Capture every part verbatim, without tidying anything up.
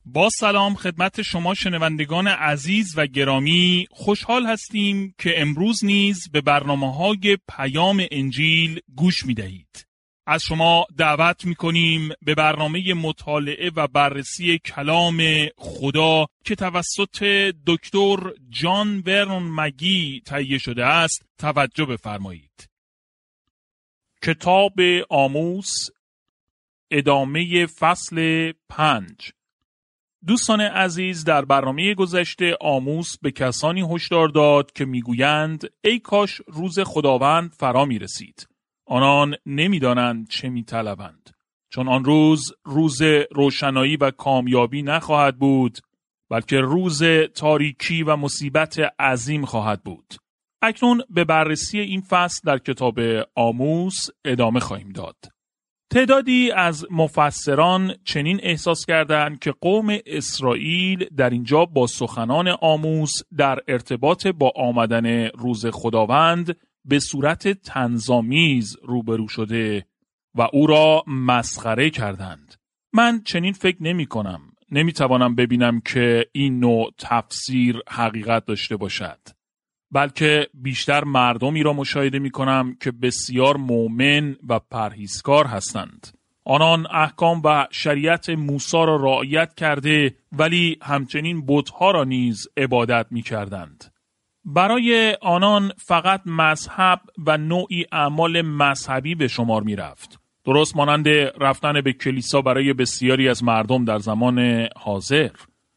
با سلام خدمت شما شنوندگان عزیز و گرامی، خوشحال هستیم که امروز نیز به برنامه‌های پیام انجیل گوش می‌دهید. از شما دعوت می‌کنیم به برنامه مطالعه و بررسی کلام خدا که توسط دکتر جان ورنون مگی تهیه شده است توجه بفرمایید. کتاب آموس، ادامه فصل پنج. دوستان عزیز، در برنامه گذشته آموس به کسانی هشدار داد که میگویند ای کاش روز خداوند فرا می رسید. آنان نمیدانند چه می طلبند. چون آن روز روز روشنایی و کامیابی نخواهد بود، بلکه روز تاریکی و مصیبت عظیم خواهد بود. اکنون به بررسی این فصل در کتاب آموس ادامه خواهیم داد. تعدادی از مفسران چنین احساس کردند که قوم اسرائیل در اینجا با سخنان آموس در ارتباط با آمدن روز خداوند به صورت طنزآمیز روبرو شده و او را مسخره کردند. من چنین فکر نمی کنم. نمی توانم ببینم که این نوع تفسیر حقیقت داشته باشد. بلکه بیشتر مردمی را مشاهده می کنم که بسیار مؤمن و پرهیزکار هستند. آنان احکام و شریعت موسی را رعایت کرده ولی همچنین بت‌ها را نیز عبادت می کردند. برای آنان فقط مذهب و نوعی اعمال مذهبی به شمار می رفت. درست مانند رفتن به کلیسا برای بسیاری از مردم در زمان حاضر.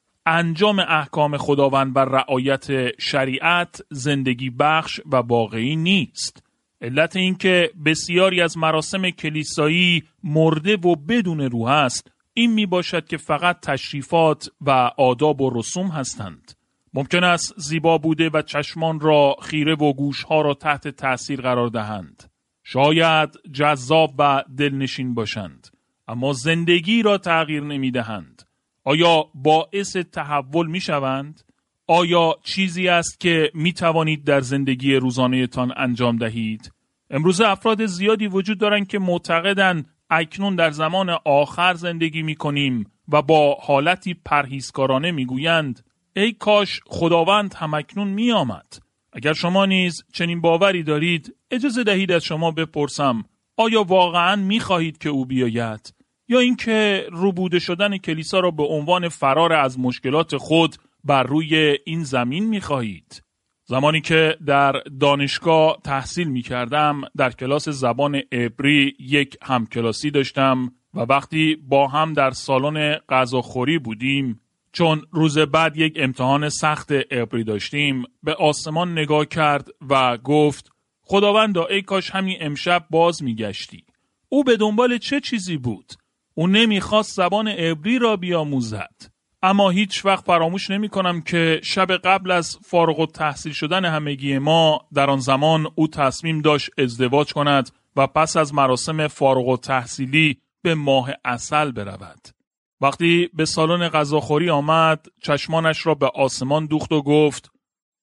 انجام احکام خداوند و رعایت شریعت زندگی بخش و واقعی نیست. علت این که بسیاری از مراسم کلیسایی مرده و بدون روح است، این می باشد که فقط تشریفات و آداب و رسوم هستند. ممکن است زیبا بوده و چشمان را خیره و گوشها را تحت تأثیر قرار دهند. شاید جذاب و دلنشین باشند، اما زندگی را تغییر نمی دهند. آیا باعث تحول می شوند؟ آیا چیزی است که می توانید در زندگی روزانه تان انجام دهید؟ امروز افراد زیادی وجود دارند که معتقدند اکنون در زمان آخر زندگی می کنیم و با حالتی پرهیزکارانه می گویند ای کاش خداوند هم اکنون می آمد. اگر شما نیز چنین باوری دارید، اجازه دهید از شما بپرسم آیا واقعاً می خواهید که او بیاید؟ یا اینکه روبوده شدن کلیسا را به عنوان فرار از مشکلات خود بر روی این زمین می‌خواهید؟ زمانی که در دانشگاه تحصیل می‌کردم، در کلاس زبان عبری یک همکلاسی داشتم و وقتی با هم در سالن غذاخوری بودیم، چون روز بعد یک امتحان سخت عبری داشتیم، به آسمان نگاه کرد و گفت خداوندا ای کاش همین امشب باز می‌گشتی. او به دنبال چه چیزی بود؟ او نمیخواست زبان عبری را بیاموزد. اما هیچ وقت فراموش نمی کنم که شب قبل از فارغ التحصیل شدن همگی ما، در آن زمان او تصمیم داشت ازدواج کند و پس از مراسم فارغ التحصیلی به ماه عسل برود. وقتی به سالن غذاخوری آمد، چشمانش را به آسمان دوخت و گفت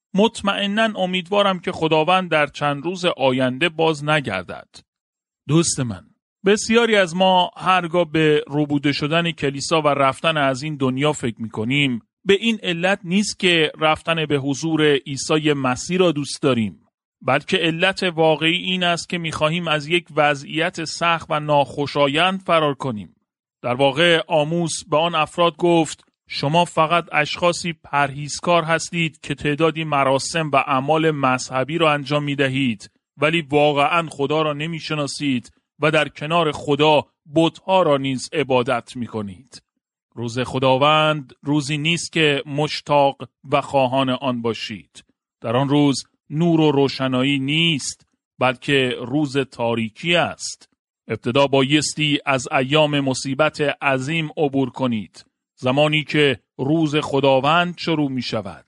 مطمئناً امیدوارم که خداوند در چند روز آینده باز نگردد. دوست من، بسیاری از ما هرگاه به روبوده شدن کلیسا و رفتن از این دنیا فکر می‌کنیم، به این علت نیست که رفتن به حضور عیسی مسیح را دوست داریم، بلکه علت واقعی این است که می‌خواهیم از یک وضعیت سخت و ناخوشایند فرار کنیم. در واقع آموس به آن افراد گفت شما فقط اشخاصی پرهیزکار هستید که تعدادی مراسم و اعمال مذهبی را انجام می‌دهید، ولی واقعاً خدا را نمی‌شناسید و در کنار خدا بت‌ها را نیز عبادت می‌کنید. روز خداوند روزی نیست که مشتاق و خواهان آن باشید. در آن روز نور و روشنایی نیست، بلکه روز تاریکی است. ابتدا بایستی از ایام مصیبت عظیم عبور کنید، زمانی که روز خداوند شروع می شود.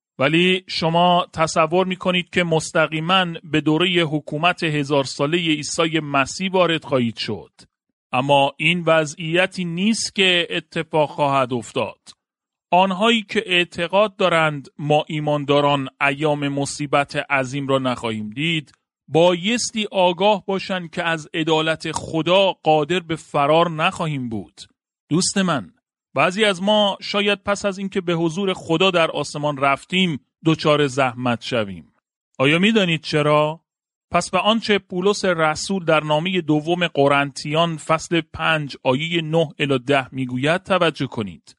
ولی شما تصور می کنید که مستقیما به دوره حکومت هزار ساله عیسی مسیح وارد خواهید شد. اما این وضعیتی نیست که اتفاق خواهد افتاد. آنهایی که اعتقاد دارند ما ایمانداران ایام مصیبت عظیم را نخواهیم دید، بایستی آگاه باشند که از عدالت خدا قادر به فرار نخواهیم بود. دوست من، بعضی از ما شاید پس از اینکه به حضور خدا در آسمان رفتیم دچار زحمت شویم. آیا می دانید چرا؟ پس به آنچه پولس رسول در نامه دوم قرنتیان فصل پنج آیه نه الی ده میگوید توجه کنید.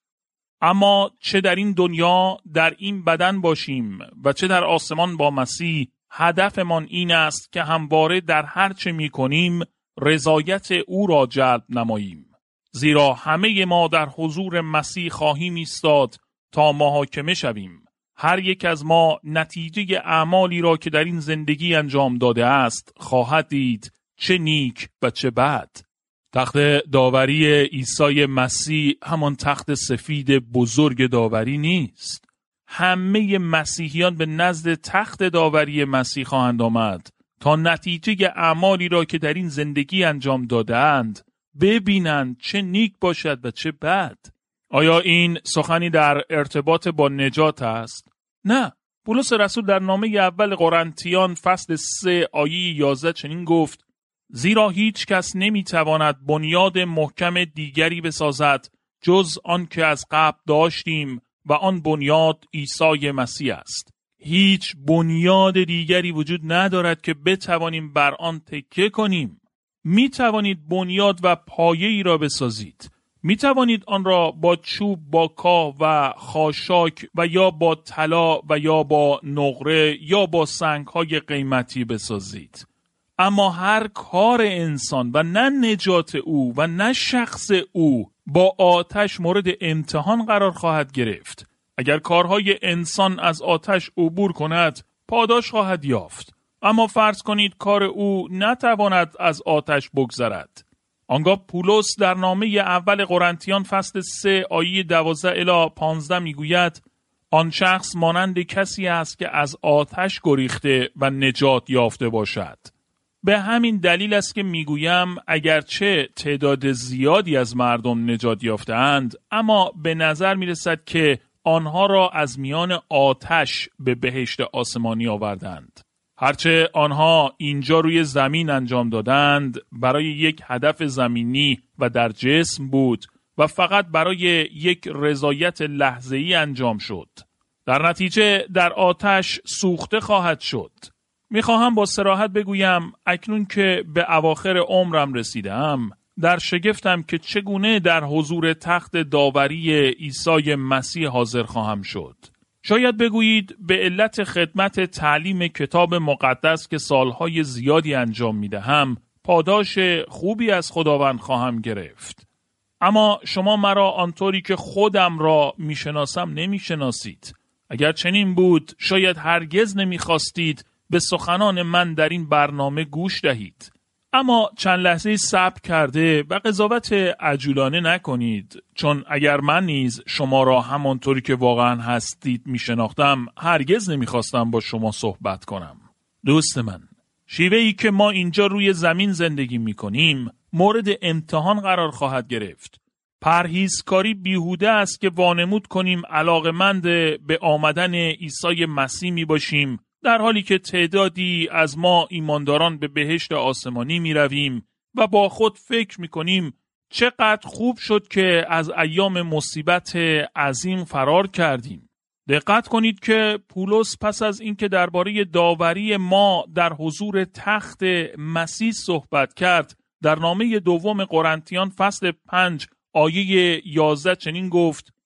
اما چه در این دنیا در این بدن باشیم و چه در آسمان با مسیح، هدفمان این است که همواره در هر چه می کنیم رضایت او را جلب نماییم. زیرا همه ما در حضور مسیح خواهیم ایستاد تا محاکمه شویم. هر یک از ما نتیجه اعمالی را که در این زندگی انجام داده است خواهد دید، چه نیک و چه بد. تخت داوری عیسی مسیح همان تخت سفید بزرگ داوری نیست. همه مسیحیان به نزد تخت داوری مسیح خواهند آمد تا نتیجه اعمالی را که در این زندگی انجام دادند ببینند چه نیک باشد و چه بد. آیا این سخنی در ارتباط با نجات است؟ نه. پولس رسول در نامه اول قرنتیان فصل سه آیه یازده چنین گفت: زیرا هیچ کس نمیتواند بنیاد محکم دیگری بسازد جز آن که از قبل داشتیم و آن بنیاد عیسی مسیح است. هیچ بنیاد دیگری وجود ندارد که بتوانیم بر آن تکیه کنیم. می توانید بنیاد و پایه‌ای را بسازید. می توانید آن را با چوب، با کاه و خاشاک و یا با طلا و یا با نقره یا با سنگ‌های قیمتی بسازید. اما هر کار انسان و نه نجات او و نه شخص او با آتش مورد امتحان قرار خواهد گرفت. اگر کارهای انسان از آتش عبور کند پاداش خواهد یافت. اما فرض کنید کار او نتواند از آتش بگذرد. آنگاه پولس در نامه اول قرنتیان فصل سه آیه دوازده الی پانزده میگوید: آن شخص مانند کسی است که از آتش گریخته و نجات یافته باشد. به همین دلیل است که میگویم اگرچه تعداد زیادی از مردم نجات یافته‌اند، اما به نظر میرسد که آنها را از میان آتش به بهشت آسمانی آوردند. هرچه آنها اینجا روی زمین انجام دادند برای یک هدف زمینی و در جسم بود و فقط برای یک رضایت لحظه‌ای انجام شد. در نتیجه در آتش سوخته خواهد شد. میخواهم با صراحت بگویم اکنون که به اواخر عمرم رسیدم، در شگفتم که چگونه در حضور تخت داوری عیسی مسیح حاضر خواهم شد. شاید بگویید به علت خدمت تعلیم کتاب مقدس که سالهای زیادی انجام میدهم پاداش خوبی از خداوند خواهم گرفت. اما شما مرا آنطوری که خودم را میشناسم نمیشناسید. اگر چنین بود شاید هرگز نمیخواستید به سخنان من در این برنامه گوش دهید. اما چند لحظه صبر کرده و قضاوت عجولانه نکنید، چون اگر من نیز شما را همانطوری که واقعا هستید میشناختم هرگز نمیخواستم با شما صحبت کنم. دوست من، شیوهی که ما اینجا روی زمین زندگی میکنیم مورد امتحان قرار خواهد گرفت. پرهیزکاری بیهوده است که وانمود کنیم علاقه‌مند به آمدن عیسی مسیح می باشیم، در حالی که تعدادی از ما ایمانداران به بهشت آسمانی می رویم و با خود فکر می کنیم چقدر خوب شد که از ایام مصیبت عظیم فرار کردیم. دقت کنید که پولس پس از اینکه درباره داوری ما در حضور تخت مسیح صحبت کرد، در نامه دوم قرنتیان فصل پنج آیه یازده چنین گفت: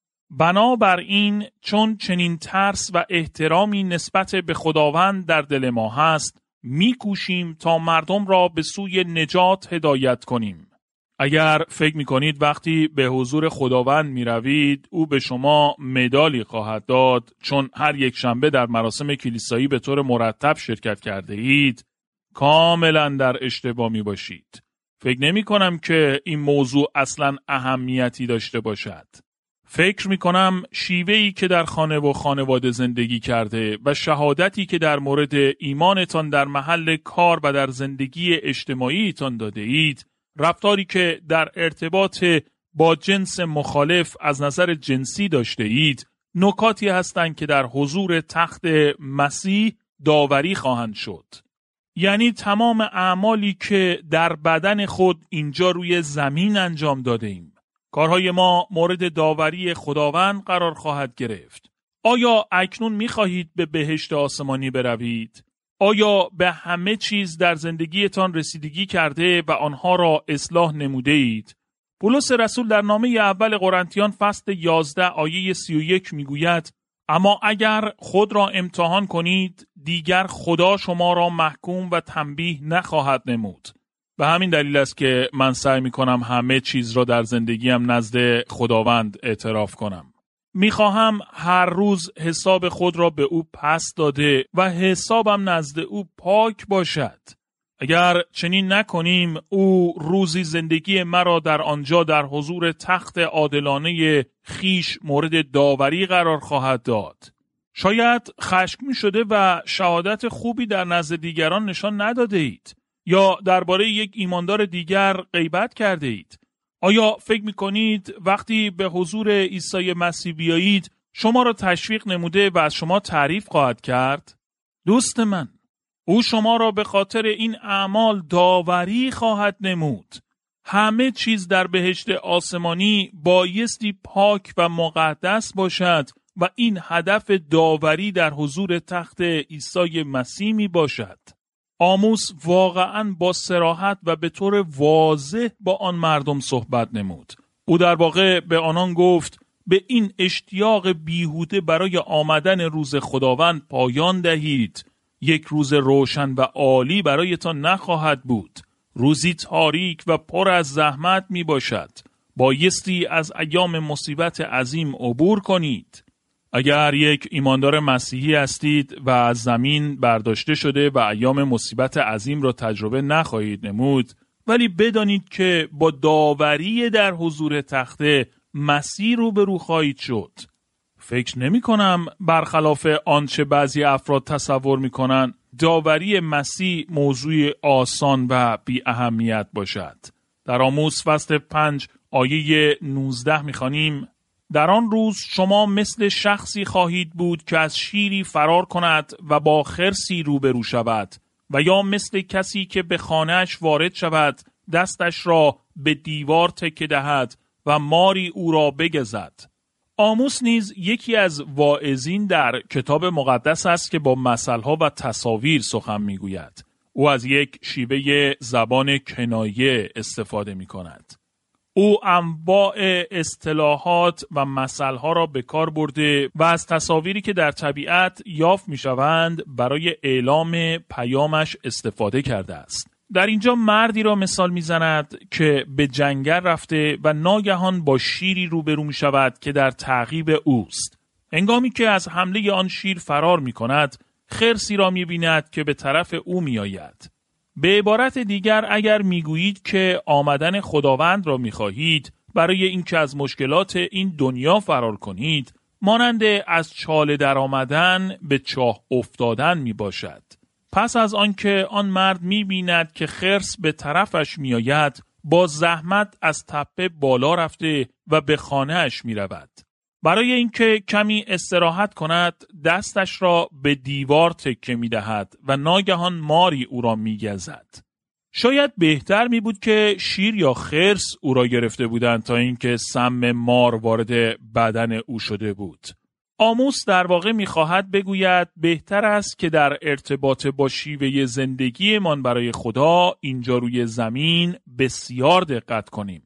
بنابراین چون چنین ترس و احترامی نسبت به خداوند در دل ما هست، میکوشیم تا مردم را به سوی نجات هدایت کنیم. اگر فکر میکنید وقتی به حضور خداوند میروید او به شما مدالی خواهد داد چون هر یک شنبه در مراسم کلیسایی به طور مرتب شرکت کرده اید، کاملا در اشتباه می باشید. فکر نمی کنم که این موضوع اصلا اهمیتی داشته باشد. فکر می کنم شیوهی که در خانه و خانواده زندگی کرده و شهادتی که در مورد ایمانتان در محل کار و در زندگی اجتماعیتان داده اید، رفتاری که در ارتباط با جنس مخالف از نظر جنسی داشته اید، نکاتی هستند که در حضور تخت مسیح داوری خواهند شد. یعنی تمام اعمالی که در بدن خود اینجا روی زمین انجام داده ایم. کارهای ما مورد داوری خداوند قرار خواهد گرفت. آیا اکنون می‌خواهید به بهشت آسمانی بروید؟ آیا به همه چیز در زندگیتان رسیدگی کرده و آنها را اصلاح نموده اید؟ پولس رسول در نامه اول قرنتیان فصل یازده آیه سی و یک میگوید: اما اگر خود را امتحان کنید دیگر خدا شما را محکوم و تنبیه نخواهد نمود. به همین دلیل است که من سعی میکنم همه چیز را در زندگیم نزد خداوند اعتراف کنم. میخواهم هر روز حساب خود را به او پس داده و حسابم نزد او پاک باشد. اگر چنین نکنیم او روزی زندگی مرا در آنجا در حضور تخت عادلانه خیش مورد داوری قرار خواهد داد. شاید خشمگین شده و شهادت خوبی در نزد دیگران نشان نداده اید یا درباره یک ایماندار دیگر غیبت کرده اید. آیا فکر می‌کنید وقتی به حضور عیسی مسیح بیایید شما را تشویق نموده و از شما تعریف خواهد کرد؟ دوست من، او شما را به خاطر این اعمال داوری خواهد نمود. همه چیز در بهشت آسمانی بایستی پاک و مقدس باشد و این هدف داوری در حضور تخت عیسی مسیح می باشد. آموس واقعاً با صراحت و به طور واضح با آن مردم صحبت نمود. او در واقع به آنان گفت به این اشتیاق بیهوده برای آمدن روز خداوند پایان دهید. یک روز روشن و عالی برایتان نخواهد بود. روزی تاریک و پر از زحمت می باشد. بایستی از ایام مصیبت عظیم عبور کنید. اگر یک ایماندار مسیحی هستید و از زمین برداشته شده و ایام مصیبت عظیم را تجربه نخواهید نمود، ولی بدانید که با داوری در حضور تخت مسیح روبرو خواهید شد. فکر نمی کنم برخلاف آنچه بعضی افراد تصور می کنند داوری مسیح موضوع آسان و بی اهمیت باشد. در آموس فصل پنج آیه نوزده می خوانیم: در آن روز شما مثل شخصی خواهید بود که از شیری فرار کند و با خرسی روبرو شود، و یا مثل کسی که به خانه‌اش وارد شود دستش را به دیوار تکه دهد و ماری او را بگزد. آموس نیز یکی از واعظین در کتاب مقدس است که با مثلها و تصاویر سخن میگوید. او از یک شیوه زبان کنایه استفاده می کند. او انواع اصطلاحات و مثلها را به کار برده و از تصاویری که در طبیعت یافت می شوند برای اعلام پیامش استفاده کرده است. در اینجا مردی را مثال می زند که به جنگل رفته و ناگهان با شیری روبرو می شود که در تعقیب اوست. هنگامی که از حمله آن شیر فرار می کند، خرسی را می بیند که به طرف او می آید. به عبارت دیگر اگر می گویید که آمدن خداوند را می خواهید برای اینکه از مشکلات این دنیا فرار کنید، مانند از چاله در آمدن به چاه افتادن می باشد. پس از آنکه آن مرد می‌بیند که خرس به طرفش می‌آید، با زحمت از تپه بالا رفته و به خانه‌اش می‌رود. برای اینکه کمی استراحت کند، دستش را به دیوار تکه می‌دهد و ناگهان ماری او را می‌گزد. شاید بهتر می‌بود که شیر یا خرس او را گرفته بودند تا اینکه سم مار وارد بدن او شده بود. آموس در واقع می‌خواهد بگوید بهتر است که در ارتباط با شیوه زندگیمان برای خدا اینجا روی زمین بسیار دقت کنیم.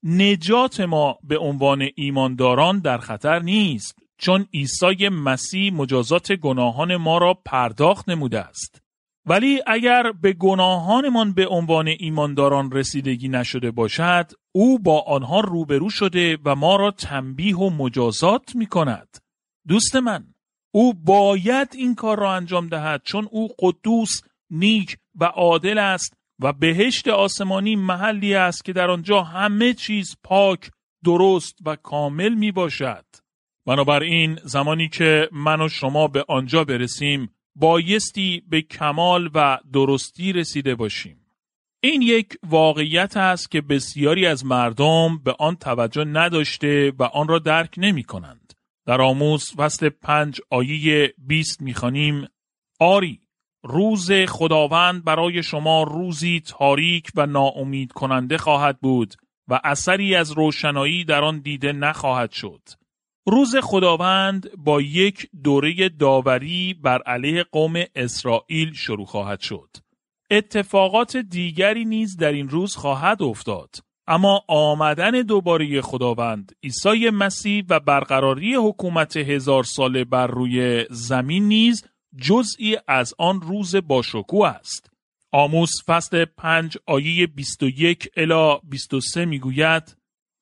نجات ما به عنوان ایمانداران در خطر نیست، چون عیسی مسیح مجازات گناهان ما را پرداخت نموده است. ولی اگر به گناهانمان به عنوان ایمانداران رسیدگی نشده باشد، او با آنها روبرو شده و ما را تنبیه و مجازات می‌کند. دوست من، او باید این کار را انجام دهد، چون او قدوس، نیک و عادل است و بهشت آسمانی محلی است که در آنجا همه چیز پاک، درست و کامل می باشد. بنابراین زمانی که من و شما به آنجا برسیم، بایستی به کمال و درستی رسیده باشیم. این یک واقعیت است که بسیاری از مردم به آن توجه نداشته و آن را درک نمی کنند. در آموس فصل پنج آیه بیست می‌خوانیم: آری، روز خداوند برای شما روزی تاریک و ناامید کننده خواهد بود و اثری از روشنایی در آن دیده نخواهد شد. روز خداوند با یک دوره داوری بر علیه قوم اسرائیل شروع خواهد شد. اتفاقات دیگری نیز در این روز خواهد افتاد. اما آمدن دوباره خداوند عیسی مسیح و برقراری حکومت هزار ساله بر روی زمین نیز جزئی از آن روز باشکوه است. آموس فصل پنج آیه بیست و یک الی بیست و سه میگوید: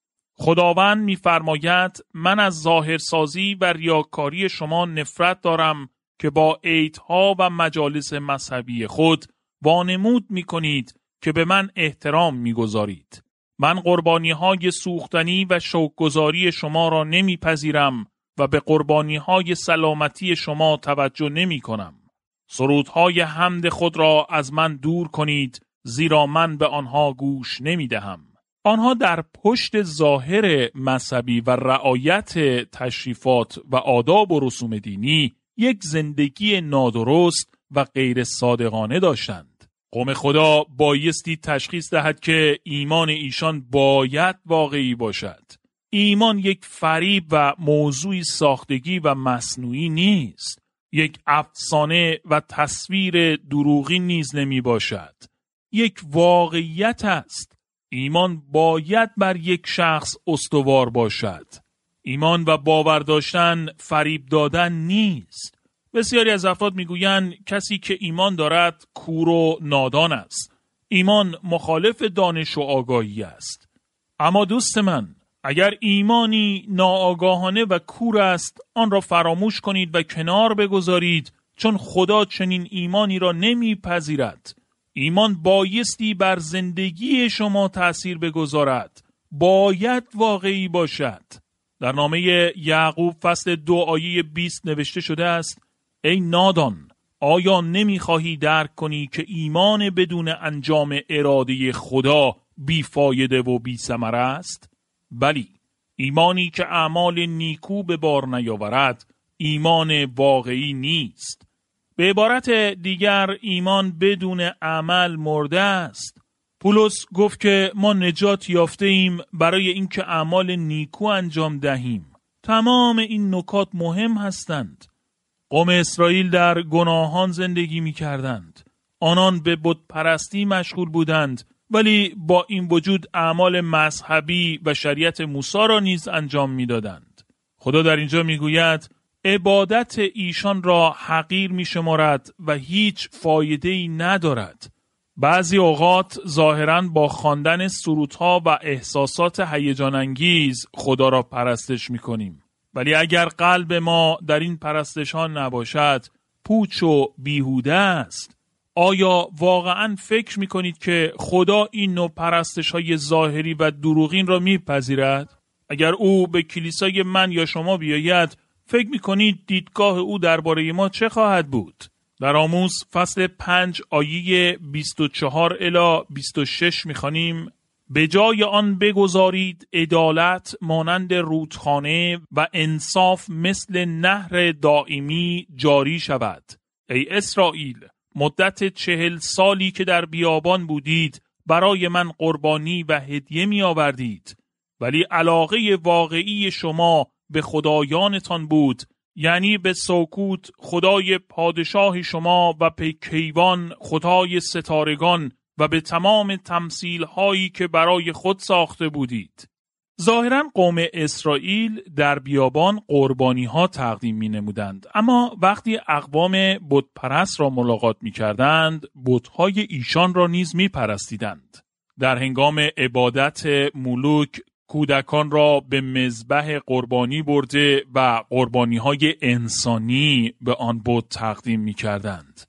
خداوند می‌فرماید من از ظاهرسازی و ریاکاری شما نفرت دارم که با عیدها و مجالس مذهبی خود وانمود می‌کنید که به من احترام می‌گذارید. من قربانی‌های سوختنی و شوک‌گذاری شما را نمی‌پذیرم و به قربانی‌های سلامتی شما توجه نمی‌کنم. سرودهای حمد خود را از من دور کنید، زیرا من به آنها گوش نمی‌دهم. آنها در پشت ظاهر مذهبی و رعایت تشریفات و آداب و رسوم دینی یک زندگی نادرست و غیر صادقانه داشتند. قوم خدا بایستی تشخیص دهد که ایمان ایشان باید واقعی باشد. ایمان یک فریب و موضوعی ساختگی و مصنوعی نیست. یک افسانه و تصویر دروغی نیز نمی باشد. یک واقعیت است. ایمان باید بر یک شخص استوار باشد. ایمان و باور داشتن فریب دادن نیست. بسیاری از افراد میگویند کسی که ایمان دارد کور و نادان است. ایمان مخالف دانش و آگاهی است. اما دوست من، اگر ایمانی ناآگاهانه و کور است، آن را فراموش کنید و کنار بگذارید، چون خدا چنین ایمانی را نمیپذیرد. ایمان بایستی بر زندگی شما تأثیر بگذارد. باید واقعی باشد. در نامه یعقوب فصل دو آیه بیست نوشته شده است: ای نادان، آیا نمیخواهی درک کنی که ایمان بدون انجام اراده خدا بیفایده و بی ثمر است؟ بلی، ایمانی که اعمال نیکو به بار نیاورد ایمان واقعی نیست. به عبارت دیگر، ایمان بدون عمل مرده است. پولس گفت که ما نجات یافته ایم برای اینکه اعمال نیکو انجام دهیم. تمام این نکات مهم هستند. قوم اسرائیل در گناهان زندگی می کردند. آنان به بت پرستی مشغول بودند، ولی با این وجود اعمال مذهبی و شریعت موسی را نیز انجام می دادند. خدا در اینجا می گوید عبادت ایشان را حقیر می شمارد و هیچ فایده‌ای ندارد. بعضی اوقات ظاهراً با خواندن سرودها و احساسات هیجان انگیز خدا را پرستش می کنیم. ولی اگر قلب ما در این پرستش ها نباشد، پوچ و بیهوده است. آیا واقعاً فکر می کنید که خدا این نوع پرستش های ظاهری و دروغین را می پذیرد؟ اگر او به کلیسای من یا شما بیاید، فکر می کنید دیدگاه او درباره ما چه خواهد بود؟ در آموس فصل پنج آیه بیست و چهار الی بیست و شش می خوانیم: به جای آن بگذارید عدالت مانند رودخانه و انصاف مثل نهر دائمی جاری شود. ای اسرائیل، مدت چهل سالی که در بیابان بودید برای من قربانی و هدیه می آوردید، ولی علاقه واقعی شما به خدایانتان بود، یعنی به سوکوت خدای پادشاه شما و به کیوان خدای ستارگان و به تمام تمثیل هایی که برای خود ساخته بودید. ظاهراً قوم اسرائیل در بیابان قربانی ها تقدیم می نمودند، اما وقتی اقوام بت پرست را ملاقات می کردند، بت های ایشان را نیز می پرستیدند. در هنگام عبادت ملوک کودکان را به مذبح قربانی برده و قربانی های انسانی به آن بت تقدیم می کردند.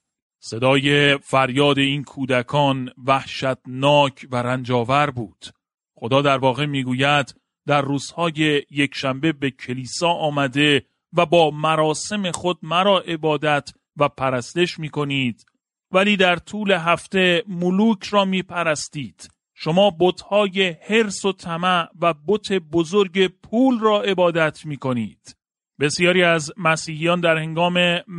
صدای فریاد این کودکان وحشتناک و رنجاور بود. خدا در واقع می گوید در روزهای یک شنبه به کلیسا آمده و با مراسم خود مرا عبادت و پرستش می کنید، ولی در طول هفته ملوک را می پرستید. شما بت‌های حرص و طمع و بت بزرگ پول را عبادت می کنید. بسیاری از مسیحیان در هنگام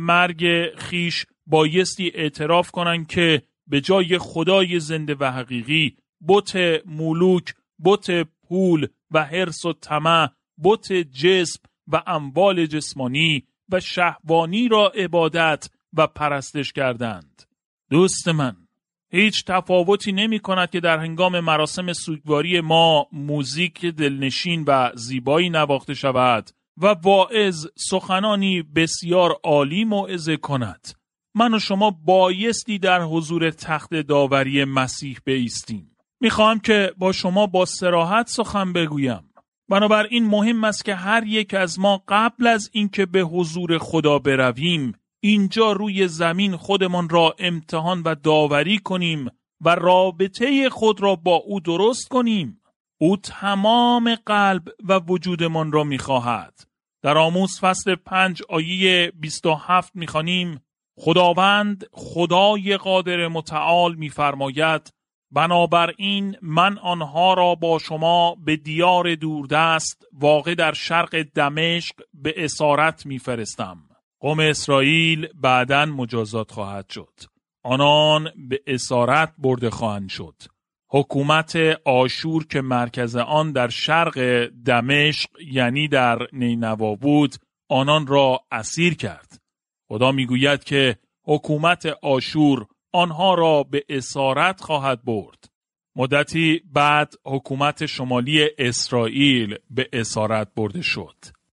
مرگ خیش بایستی اعتراف کنند که به جای خدای زنده و حقیقی بت ملوک، بت پول و حرص و طمع، بت جسم و اموال جسمانی و شهوانی را عبادت و پرستش کردند. دوست من، هیچ تفاوتی نمی کند که در هنگام مراسم سوگواری ما موزیک دلنشین و زیبایی نواخته شود و واعظ سخنانی بسیار عالی موعظه کند. من و شما بایستی در حضور تخت داوری مسیح بایستیم. میخواهم که با شما با صراحت سخن بگویم. بنابراین مهم است که هر یک از ما قبل از اینکه به حضور خدا برویم، اینجا روی زمین خودمان را امتحان و داوری کنیم و رابطه خود را با او درست کنیم. او تمام قلب و وجودمان را میخواهد. در آموز فصل پنج آیه بیست و هفت میخوانیم: خداوند خدای قادر متعال میفرماید بنابراین من آنها را با شما به دیار دوردست واقع در شرق دمشق به اسارت میفرستم. قوم اسرائیل بعداً مجازات خواهد شد. آنان به اسارت برده خواهند شد. حکومت آشور که مرکز آن در شرق دمشق یعنی در نینوا بود، آنان را اسیر کرد. خدا میگوید که حکومت آشور آنها را به اسارت خواهد برد. مدتی بعد حکومت شمالی اسرائیل به اسارت برده شد.